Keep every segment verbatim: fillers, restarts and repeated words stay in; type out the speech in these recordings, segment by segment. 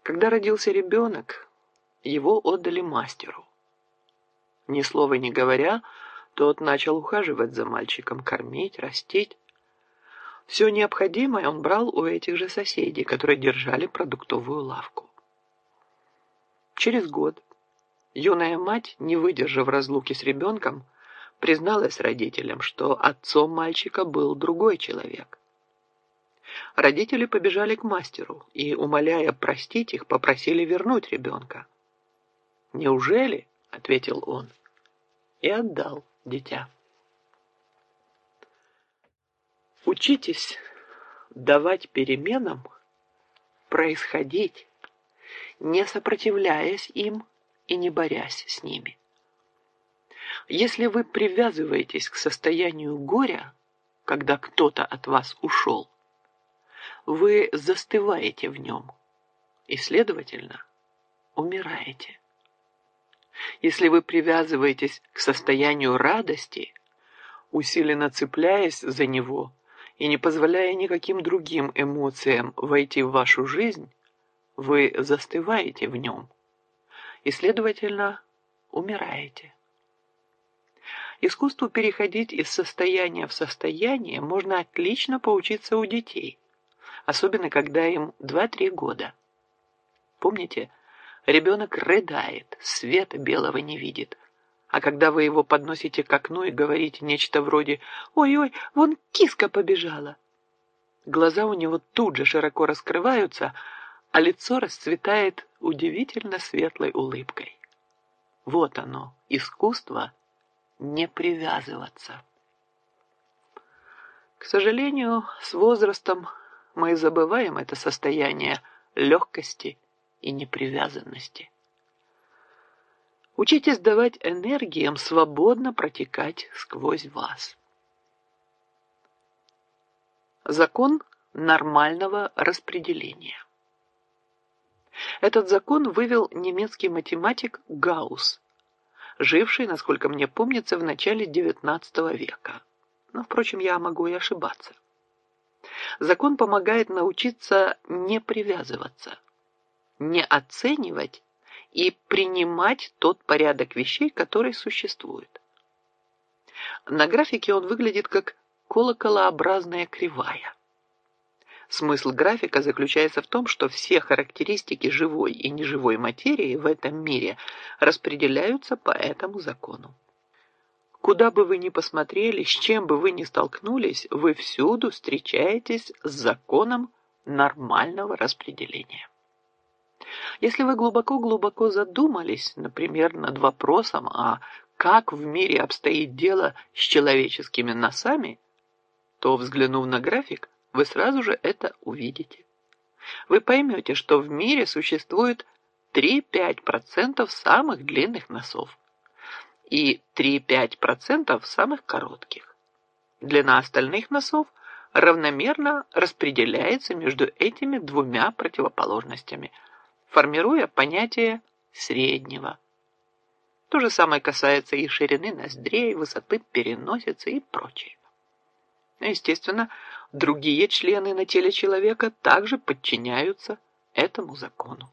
Когда родился ребенок, его отдали мастеру. Ни слова не говоря, тот начал ухаживать за мальчиком, кормить, растить. Все необходимое он брал у этих же соседей, которые держали продуктовую лавку. Через год юная мать, не выдержав разлуки с ребенком, призналась родителям, что отцом мальчика был другой человек. Родители побежали к мастеру и, умоляя простить их, попросили вернуть ребенка. «Неужели?» — ответил он и отдал дитя. Учитесь давать переменам происходить, не сопротивляясь им и не борясь с ними. Если вы привязываетесь к состоянию горя, когда кто-то от вас ушел, вы застываете в нем и, следовательно, умираете. Если вы привязываетесь к состоянию радости, усиленно цепляясь за него и не позволяя никаким другим эмоциям войти в вашу жизнь, вы застываете в нем и, следовательно, умираете. Искусству переходить из состояния в состояние можно отлично поучиться у детей, особенно когда им два-три года. Помните, ребенок рыдает, света белого не видит, а когда вы его подносите к окну и говорите нечто вроде «Ой-ой, вон киска побежала», глаза у него тут же широко раскрываются, а лицо расцветает удивительно светлой улыбкой. Вот оно, искусство не привязываться. К сожалению, с возрастом мы забываем это состояние легкости и непривязанности. Учитесь давать энергиям свободно протекать сквозь вас. Закон нормального распределения. Этот закон вывел немецкий математик Гаусс, живший, насколько мне помнится, в начале девятнадцатого века. Но, впрочем, я могу и ошибаться. Закон помогает научиться не привязываться, не оценивать и принимать тот порядок вещей, который существует. На графике он выглядит как колоколообразная кривая. Смысл графика заключается в том, что все характеристики живой и неживой материи в этом мире распределяются по этому закону. Куда бы вы ни посмотрели, с чем бы вы ни столкнулись, вы всюду встречаетесь с законом нормального распределения. Если вы глубоко-глубоко задумались, например, над вопросом, а как в мире обстоит дело с человеческими носами, то, взглянув на график, вы сразу же это увидите. Вы поймете, что в мире существует три-пять процентов самых длинных носов и три-пять процентов самых коротких. Длина остальных носов равномерно распределяется между этими двумя противоположностями, формируя понятие среднего. То же самое касается и ширины ноздрей, высоты переносицы и прочее. Естественно, другие члены на теле человека также подчиняются этому закону.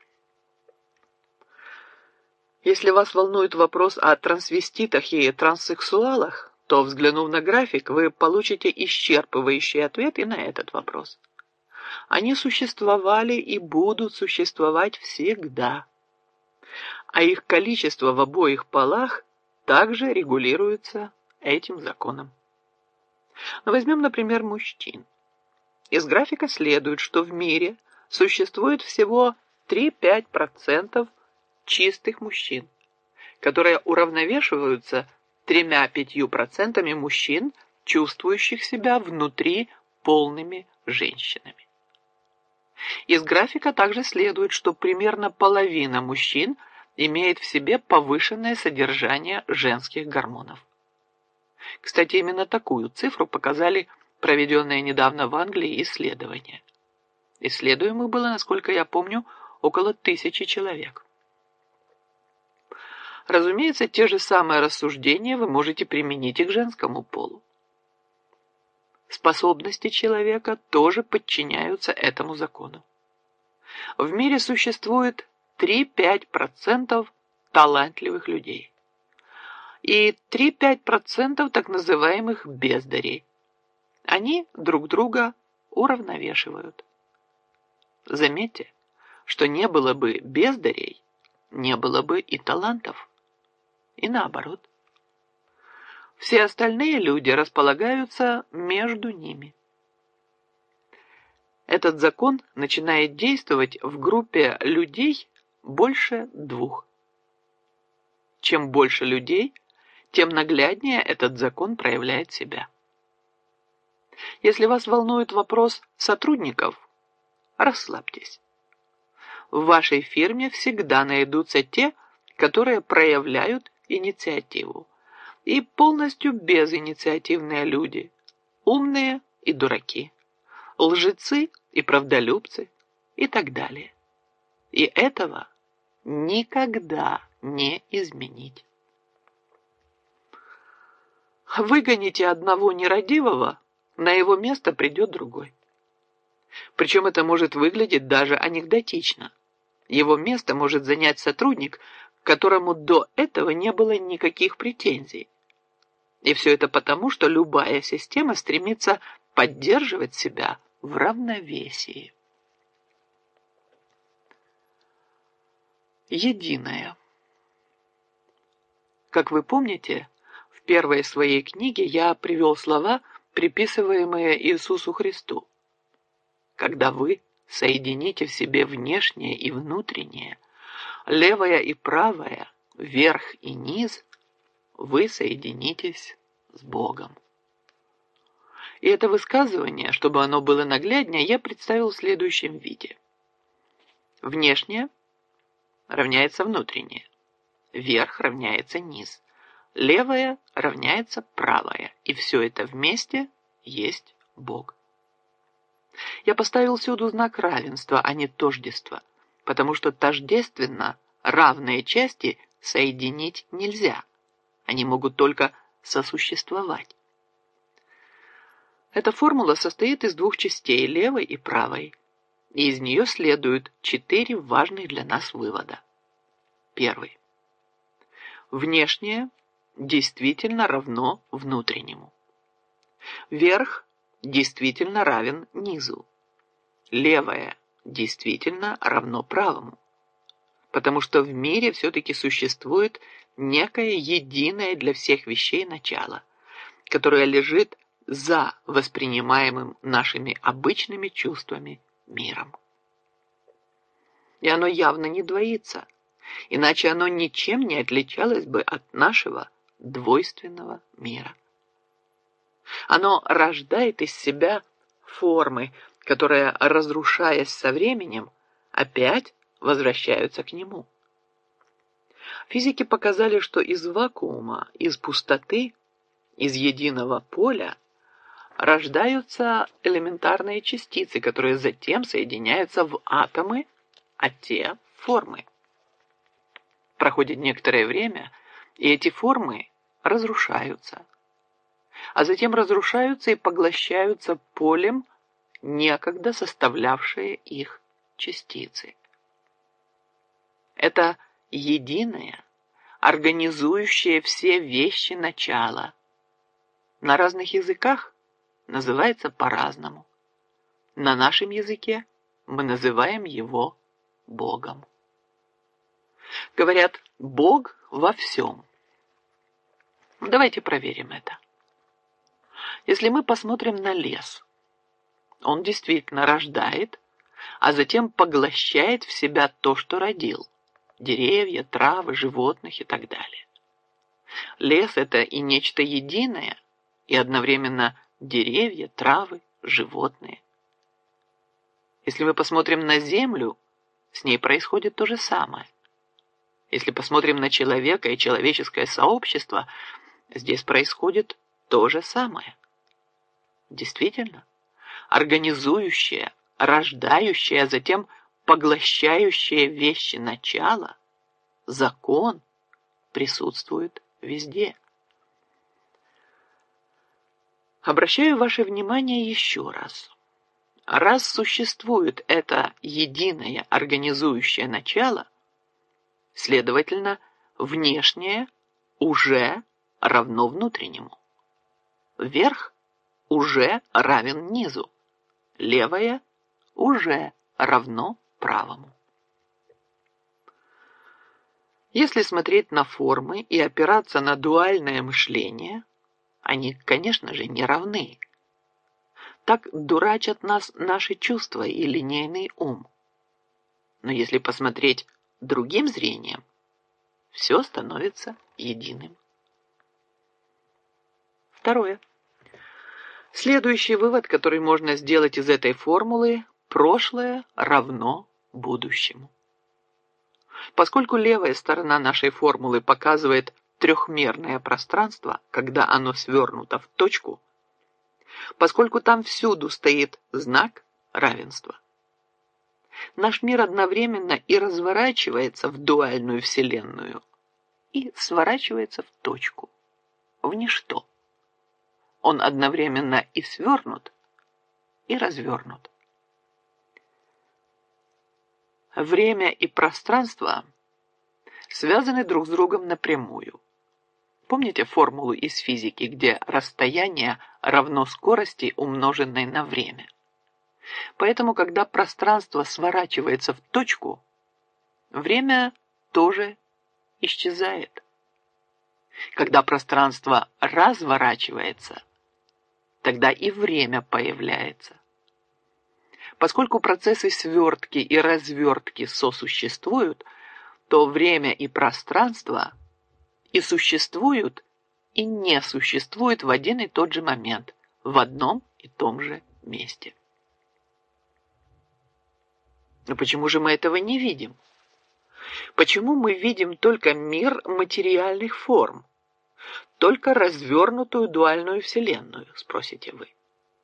Если вас волнует вопрос о трансвеститах и транссексуалах, то, взглянув на график, вы получите исчерпывающий ответ и на этот вопрос. Они существовали и будут существовать всегда, а их количество в обоих полах также регулируется этим законом. Но возьмем, например, мужчин. Из графика следует, что в мире существует всего три-пять процентов чистых мужчин, которые уравновешиваются тремя-пятью процентами мужчин, чувствующих себя внутри полными женщинами. Из графика также следует, что примерно половина мужчин имеет в себе повышенное содержание женских гормонов. Кстати, именно такую цифру показали проведенные недавно в Англии исследования. Исследуемых было, насколько я помню, около тысячи человек. Разумеется, те же самые рассуждения вы можете применить и к женскому полу. Способности человека тоже подчиняются этому закону. В мире существует три-пять процентов талантливых людей и три-пять процентов так называемых бездарей. Они друг друга уравновешивают. Заметьте, что не было бы бездарей, не было бы и талантов. И наоборот. Все остальные люди располагаются между ними. Этот закон начинает действовать в группе людей больше двух. Чем больше людей, тем нагляднее этот закон проявляет себя. Если вас волнует вопрос сотрудников, расслабьтесь. В вашей фирме всегда найдутся те, которые проявляют инициативу. И полностью безинициативные люди, умные и дураки, лжецы и правдолюбцы и так далее. И этого никогда не изменить. Выгоните одного нерадивого, на его место придет другой. Причем это может выглядеть даже анекдотично. Его место может занять сотрудник, к которому до этого не было никаких претензий. И все это потому, что любая система стремится поддерживать себя в равновесии. Единое. Как вы помните, в первой своей книге я привел слова, приписываемые Иисусу Христу. Когда вы соедините в себе внешнее и внутреннее, левое и правое, верх и низ, вы соединитесь с Богом. И это высказывание, чтобы оно было нагляднее, я представил в следующем виде. Внешнее равняется внутреннее, верх равняется низ, левое равняется правое, и все это вместе есть Бог. Я поставил всюду знак равенства, а не тождества, потому что тождественно равные части соединить нельзя. Они могут только сосуществовать. Эта формула состоит из двух частей, левой и правой, и из нее следуют четыре важных для нас вывода. Первый. Внешнее действительно равно внутреннему. Верх действительно равен низу. Левое действительно равно правому. Потому что в мире все-таки существует некое единое для всех вещей начало, которое лежит за воспринимаемым нашими обычными чувствами миром. И оно явно не двоится, иначе оно ничем не отличалось бы от нашего двойственного мира. Оно рождает из себя формы, которые, разрушаясь со временем, опять возвращаются к нему. Физики показали, что из вакуума, из пустоты, из единого поля рождаются элементарные частицы, которые затем соединяются в атомы, а те – в формы. Проходит некоторое время, и эти формы разрушаются, а затем разрушаются и поглощаются полем, некогда составлявшие их частицы. Это единое, организующее все вещи начало. На разных языках называется по-разному. На нашем языке мы называем его Богом. Говорят, Бог во всем. Давайте проверим это. Если мы посмотрим на лес, он действительно рождает, а затем поглощает в себя то, что родил. Деревья, травы, животных и так далее. Лес – это и нечто единое, и одновременно деревья, травы, животные. Если мы посмотрим на землю, с ней происходит то же самое. Если посмотрим на человека и человеческое сообщество, здесь происходит то же самое. Действительно, организующее, рождающее, а затем поглощающее вещи начало, закон присутствует везде. Обращаю ваше внимание еще раз. Раз существует это единое организующее начало, следовательно, внешнее уже равно внутреннему. Верх уже равен низу. Левое уже равно правому. Если смотреть на формы и опираться на дуальное мышление, они, конечно же, не равны. Так дурачат нас наши чувства и линейный ум. Но если посмотреть другим зрением, все становится единым. Второе. Следующий вывод, который можно сделать из этой формулы: прошлое равно будущему. Поскольку левая сторона нашей формулы показывает трехмерное пространство, когда оно свернуто в точку, поскольку там всюду стоит знак равенства, наш мир одновременно и разворачивается в дуальную вселенную, и сворачивается в точку, в ничто. Он одновременно и свернут, и развернут. Время и пространство связаны друг с другом напрямую. Помните формулу из физики, где расстояние равно скорости, умноженной на время? Поэтому, когда пространство сворачивается в точку, время тоже исчезает. Когда пространство разворачивается, тогда и время появляется. Поскольку процессы свертки и развертки сосуществуют, то время и пространство и существуют, и не существуют в один и тот же момент, в одном и том же месте. Но почему же мы этого не видим? Почему мы видим только мир материальных форм, только развернутую дуальную вселенную, спросите вы?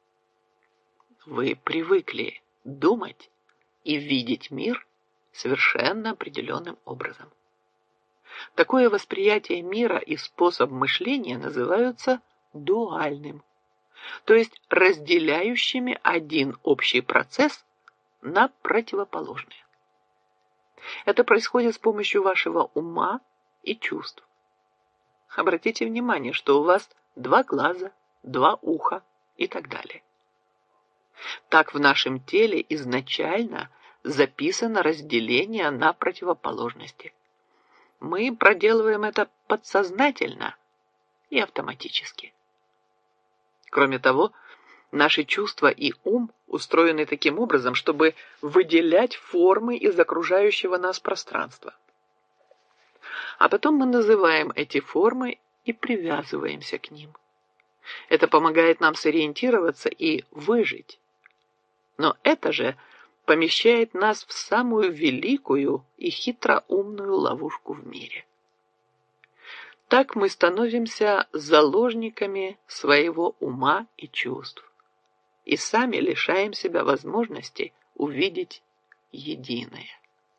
Вы привыкли думать и видеть мир совершенно определенным образом. Такое восприятие мира и способ мышления называются дуальным, то есть разделяющими один общий процесс на противоположные. Это происходит с помощью вашего ума и чувств. Обратите внимание, что у вас два глаза, два уха и так далее. Так в нашем теле изначально записано разделение на противоположности. Мы проделываем это подсознательно и автоматически. Кроме того, наши чувства и ум устроены таким образом, чтобы выделять формы из окружающего нас пространства. А потом мы называем эти формы и привязываемся к ним. Это помогает нам сориентироваться и выжить. Но это же помещает нас в самую великую и хитроумную ловушку в мире. Так мы становимся заложниками своего ума и чувств и сами лишаем себя возможности увидеть единое.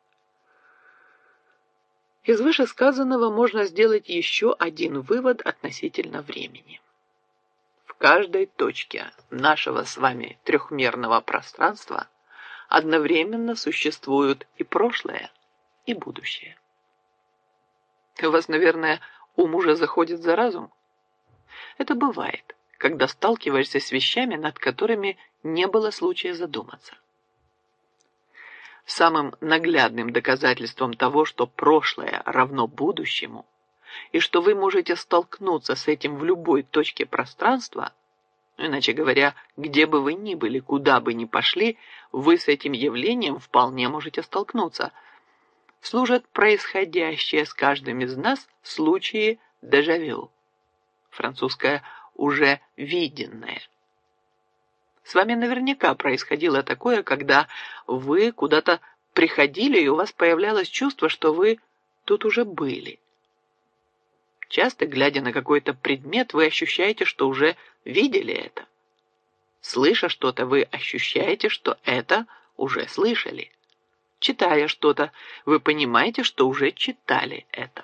Из вышесказанного можно сделать еще один вывод относительно времени. В каждой точке нашего с вами трехмерного пространства одновременно существуют и прошлое, и будущее. У вас, наверное, ум уже заходит за разум? Это бывает, когда сталкиваешься с вещами, над которыми не было случая задуматься. Самым наглядным доказательством того, что прошлое равно будущему, и что вы можете столкнуться с этим в любой точке пространства, иначе говоря, где бы вы ни были, куда бы ни пошли, вы с этим явлением вполне можете столкнуться, служат происходящие с каждым из нас случаи дежавю. Французское «уже виденное». С вами наверняка происходило такое, когда вы куда-то приходили, и у вас появлялось чувство, что вы тут уже были. Часто, глядя на какой-то предмет, вы ощущаете, что уже видели это. Слыша что-то, вы ощущаете, что это уже слышали. Читая что-то, вы понимаете, что уже читали это.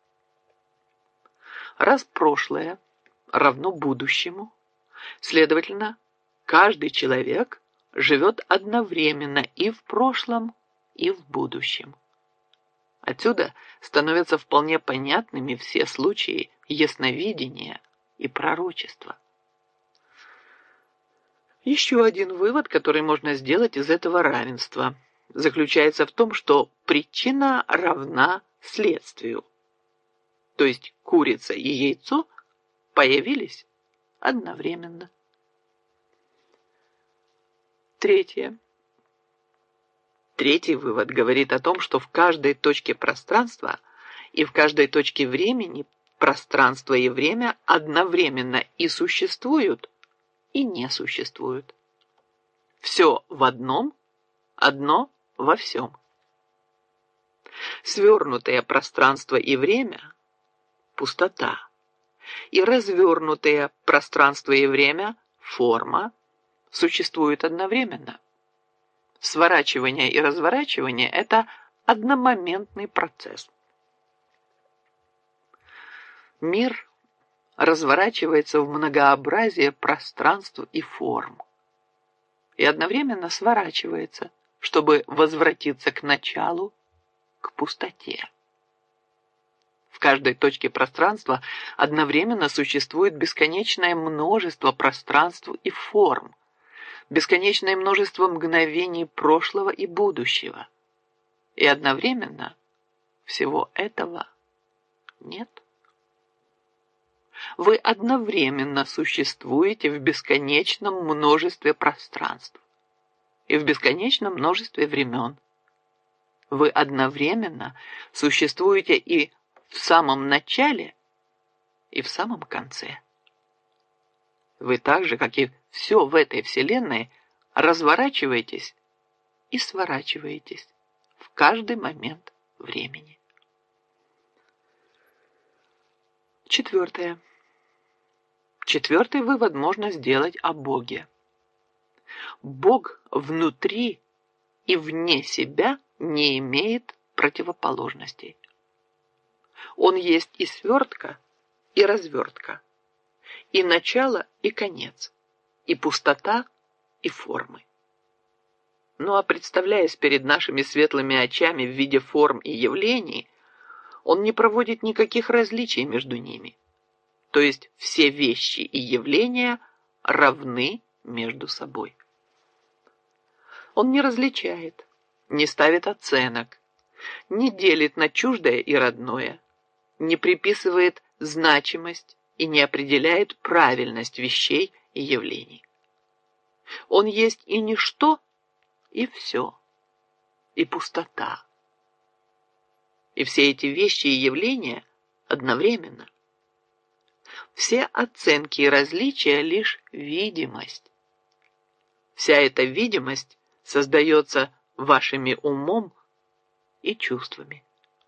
Раз прошлое равно будущему, следовательно, каждый человек живет одновременно и в прошлом, и в будущем. Отсюда становятся вполне понятными все случаи ясновидения и пророчества. Еще один вывод, который можно сделать из этого равенства, заключается в том, что причина равна следствию. То есть курица и яйцо появились одновременно. Третье. Третий вывод говорит о том, что в каждой точке пространства и в каждой точке времени пространство и время одновременно и существуют, и не существуют. Все в одном, одно во всем. Свернутое пространство и время – пустота, и развернутое пространство и время – форма, существуют одновременно. Сворачивание и разворачивание – это одномоментный процесс. Мир разворачивается в многообразие пространств и форм и одновременно сворачивается, чтобы возвратиться к началу, к пустоте. В каждой точке пространства одновременно существует бесконечное множество пространств и форм, бесконечное множество мгновений прошлого и будущего. И одновременно всего этого нет. Вы одновременно существуете в бесконечном множестве пространств и в бесконечном множестве времен. Вы одновременно существуете и в самом начале, и в самом конце. Вы так же, как и все в этой вселенной, разворачиваетесь и сворачиваетесь в каждый момент времени. Четвертое. Четвертый вывод можно сделать о Боге. Бог внутри и вне себя не имеет противоположностей. Он есть и свертка, и развертка, и начало, и конец, и пустота, и формы. Ну а представляясь перед нашими светлыми очами в виде форм и явлений, он не проводит никаких различий между ними. То есть все вещи и явления равны между собой. Он не различает, не ставит оценок, не делит на чуждое и родное, не приписывает значимость и не определяет правильность вещей и явлений. Он есть и ничто, и все, и пустота. И все эти вещи и явления одновременно. Все оценки и различия — лишь видимость. Вся эта видимость создается вашими умом и чувствами.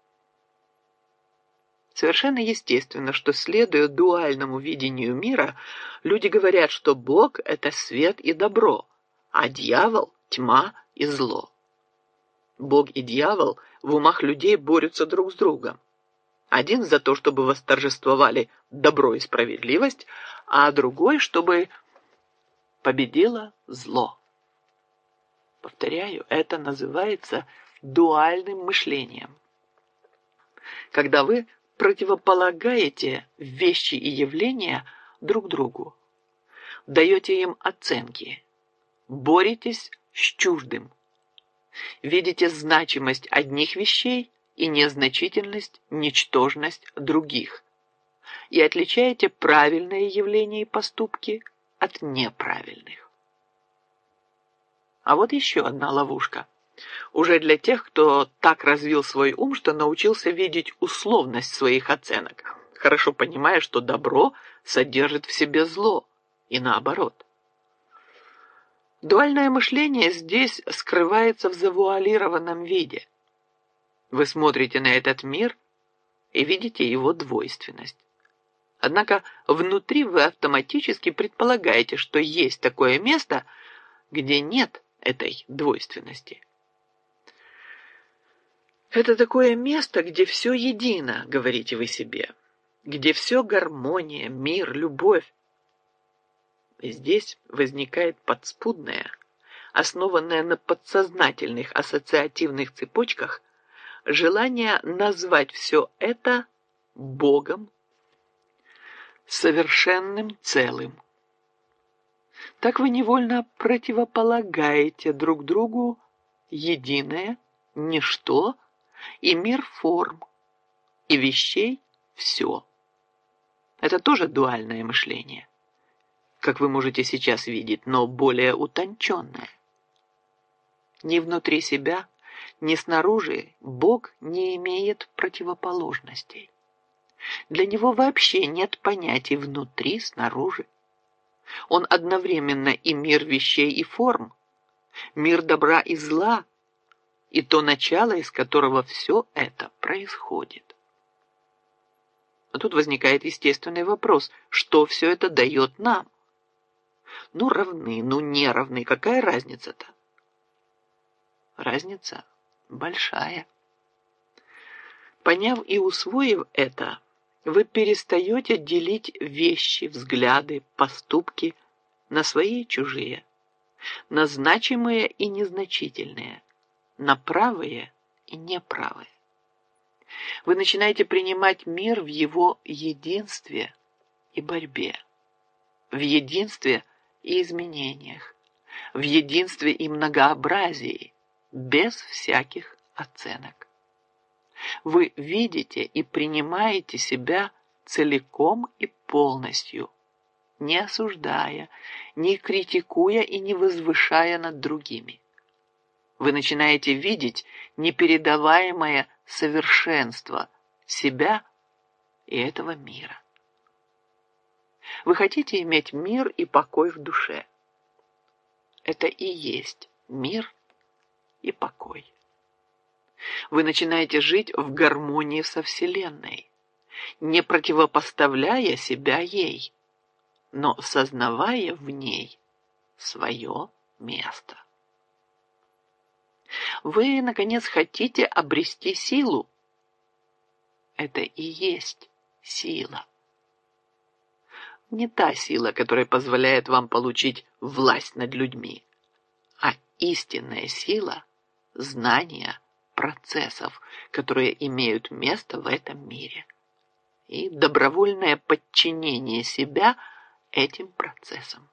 Совершенно естественно, что, следуя дуальному видению мира, люди говорят, что Бог – это свет и добро, а дьявол – тьма и зло. Бог и дьявол в умах людей борются друг с другом. Один за то, чтобы восторжествовали добро и справедливость, а другой, чтобы победило зло. Повторяю, это называется дуальным мышлением. Когда вы противополагаете вещи и явления друг другу, даете им оценки, боретесь с чуждым, видите значимость одних вещей и незначительность, ничтожность других, и отличаете правильные явления и поступки от неправильных. А вот еще одна ловушка. Уже для тех, кто так развил свой ум, что научился видеть условность своих оценок, хорошо понимая, что добро содержит в себе зло, и наоборот. Дуальное мышление здесь скрывается в завуалированном виде. Вы смотрите на этот мир и видите его двойственность. Однако внутри вы автоматически предполагаете, что есть такое место, где нет этой двойственности. Это такое место, где все едино, говорите вы себе, где все гармония, мир, любовь. И здесь возникает подспудная, основанное на подсознательных ассоциативных цепочках, желание назвать все это Богом, совершенным целым. Так вы невольно противополагаете друг другу единое, ничто и мир форм, и вещей все. Это тоже дуальное мышление, как вы можете сейчас видеть, но более утонченное. Ни внутри себя, ни снаружи Бог не имеет противоположностей. Для него вообще нет понятий внутри, снаружи. Он одновременно и мир вещей и форм, мир добра и зла, и то начало, из которого все это происходит. А тут возникает естественный вопрос, что все это дает нам? Ну, равны, ну, не равны, какая разница-то? Разница большая. Поняв и усвоив это, вы перестаете делить вещи, взгляды, поступки на свои и чужие, на значимые и незначительные, на правые и неправые. Вы начинаете принимать мир в его единстве и борьбе, в единстве и изменениях, в единстве и многообразии, без всяких оценок. Вы видите и принимаете себя целиком и полностью, не осуждая, не критикуя и не возвышая над другими. Вы начинаете видеть непередаваемое совершенство себя и этого мира. Вы хотите иметь мир и покой в душе. Это и есть мир и покой. Вы начинаете жить в гармонии со Вселенной, не противопоставляя себя ей, но сознавая в ней свое место. Вы, наконец, хотите обрести силу. Это и есть сила. Не та сила, которая позволяет вам получить власть над людьми, а истинная сила знания процессов, которые имеют место в этом мире, и добровольное подчинение себя этим процессам.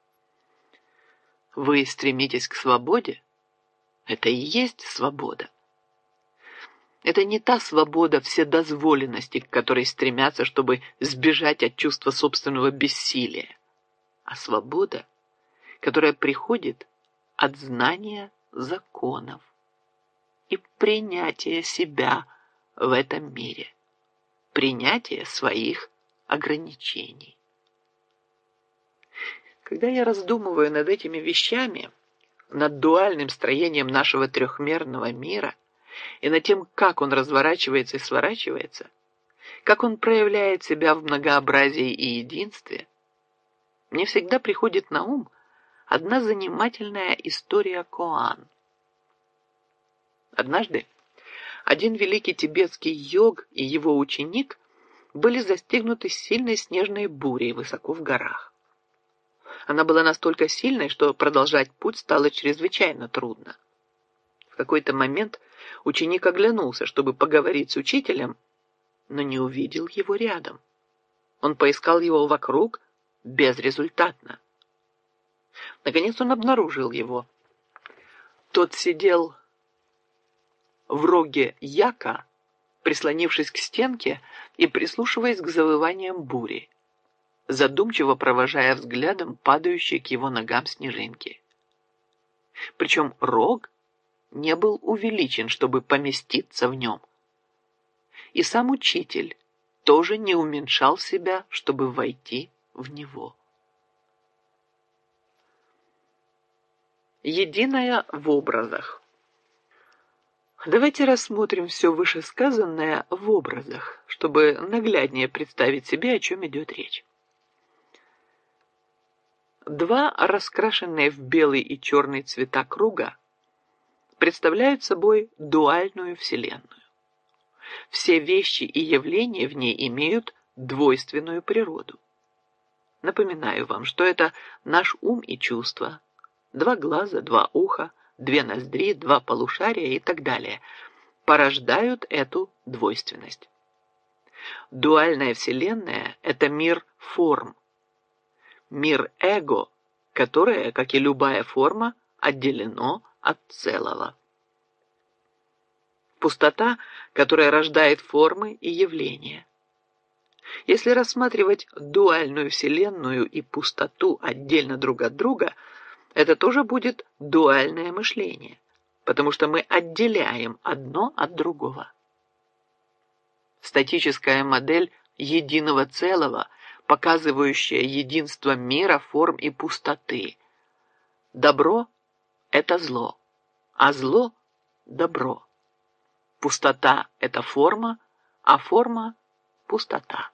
Вы стремитесь к свободе? Это и есть свобода. Это не та свобода вседозволенности, к которой стремятся, чтобы сбежать от чувства собственного бессилия, а свобода, которая приходит от знания законов и принятия себя в этом мире, принятия своих ограничений. Когда я раздумываю над этими вещами, над дуальным строением нашего трехмерного мира и над тем, как он разворачивается и сворачивается, как он проявляет себя в многообразии и единстве, мне всегда приходит на ум одна занимательная история Коан. Однажды один великий тибетский йог и его ученик были застигнуты сильной снежной бурей высоко в горах. Она была настолько сильной, что продолжать путь стало чрезвычайно трудно. В какой-то момент ученик оглянулся, чтобы поговорить с учителем, но не увидел его рядом. Он поискал его вокруг безрезультатно. Наконец он обнаружил его. Тот сидел в роге яка, прислонившись к стенке и прислушиваясь к завываниям бури, задумчиво провожая взглядом падающие к его ногам снежинки. Причем рог не был увеличен, чтобы поместиться в нем. И сам учитель тоже не уменьшал себя, чтобы войти в него. Единое в образах. Давайте рассмотрим все вышесказанное в образах, чтобы нагляднее представить себе, о чем идет речь. Два раскрашенные в белый и черный цвета круга представляют собой дуальную вселенную. Все вещи и явления в ней имеют двойственную природу. Напоминаю вам, что это наш ум и чувства, два глаза, два уха, две ноздри, два полушария и так далее, порождают эту двойственность. Дуальная вселенная – это мир форм, мир эго, которое, как и любая форма, отделено от целого. Пустота, которая рождает формы и явления. Если рассматривать дуальную вселенную и пустоту отдельно друг от друга, это тоже будет дуальное мышление, потому что мы отделяем одно от другого. Статическая модель единого целого, показывающая единство мира, форм и пустоты. Добро – это зло, а зло – добро. Пустота – это форма, а форма – пустота.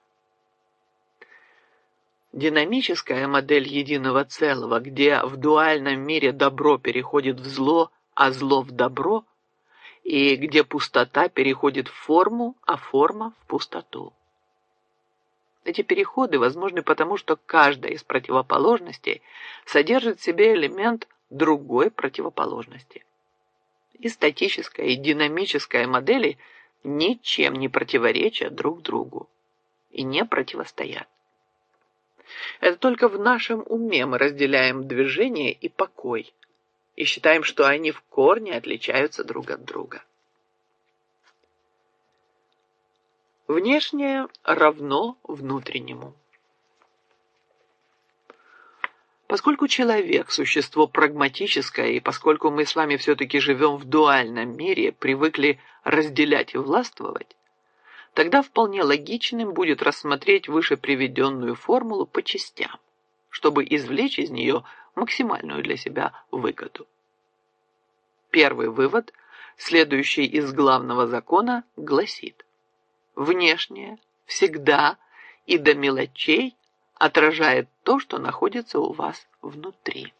Динамическая модель единого целого, где в дуальном мире добро переходит в зло, а зло в добро, и где пустота переходит в форму, а форма в пустоту. Эти переходы возможны потому, что каждая из противоположностей содержит в себе элемент другой противоположности. И статическая, и динамическая модели ничем не противоречат друг другу и не противостоят. Это только в нашем уме мы разделяем движение и покой и считаем, что они в корне отличаются друг от друга. Внешнее равно внутреннему. Поскольку человек – существо прагматическое, и поскольку мы с вами все-таки живем в дуальном мире, привыкли разделять и властвовать, тогда вполне логичным будет рассмотреть выше приведенную формулу по частям, чтобы извлечь из нее максимальную для себя выгоду. Первый вывод, следующий из главного закона, гласит: внешнее всегда и до мелочей отражает то, что находится у вас внутри.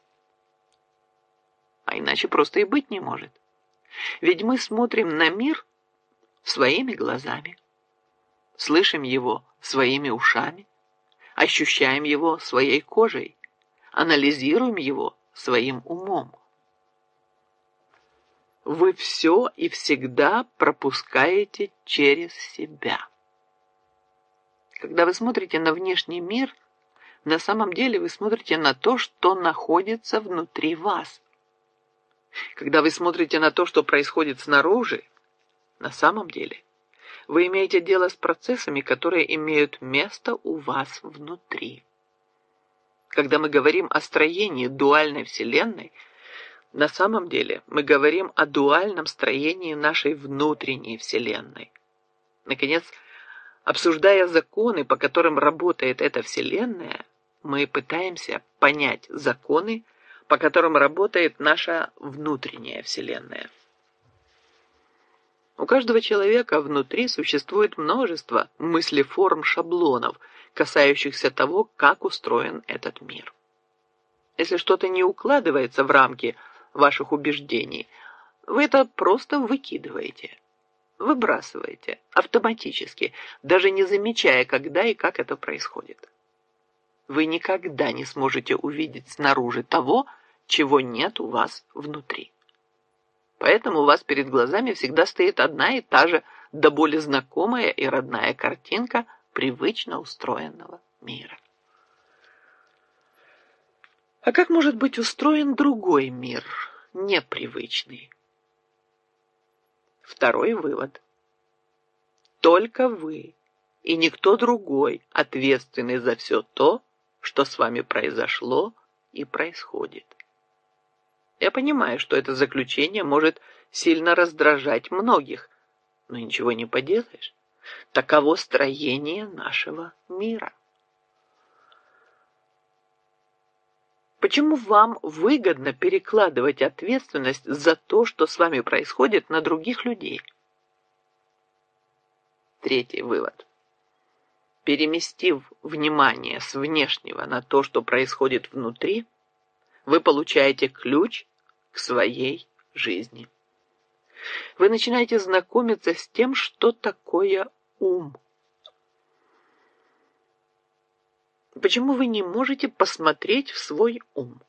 А иначе просто и быть не может. Ведь мы смотрим на мир своими глазами, слышим его своими ушами, ощущаем его своей кожей, анализируем его своим умом. Вы все и всегда пропускаете через себя. Когда вы смотрите на внешний мир, на самом деле вы смотрите на то, что находится внутри вас. Когда вы смотрите на то, что происходит снаружи, на самом деле вы имеете дело с процессами, которые имеют место у вас внутри. Когда мы говорим о строении дуальной вселенной, на самом деле мы говорим о дуальном строении нашей внутренней вселенной. Наконец, обсуждая законы, по которым работает эта вселенная, мы пытаемся понять законы, по которым работает наша внутренняя вселенная. У каждого человека внутри существует множество мыслеформ, шаблонов, касающихся того, как устроен этот мир. Если что-то не укладывается в рамки ваших убеждений, вы это просто выкидываете, выбрасываете автоматически, даже не замечая, когда и как это происходит. Вы никогда не сможете увидеть снаружи того, чего нет у вас внутри. Поэтому у вас перед глазами всегда стоит одна и та же, до боли знакомая и родная картинка привычно устроенного мира. А как может быть устроен другой мир, непривычный? Второй вывод. Только вы и никто другой ответственны за все то, что с вами произошло и происходит. Я понимаю, что это заключение может сильно раздражать многих, но ничего не поделаешь. Таково строение нашего мира. Почему вам выгодно перекладывать ответственность за то, что с вами происходит, на других людей? Третий вывод. Переместив внимание с внешнего на то, что происходит внутри, вы получаете ключ к своей жизни. Вы начинаете знакомиться с тем, что такое ум. Почему вы не можете посмотреть в свой ум?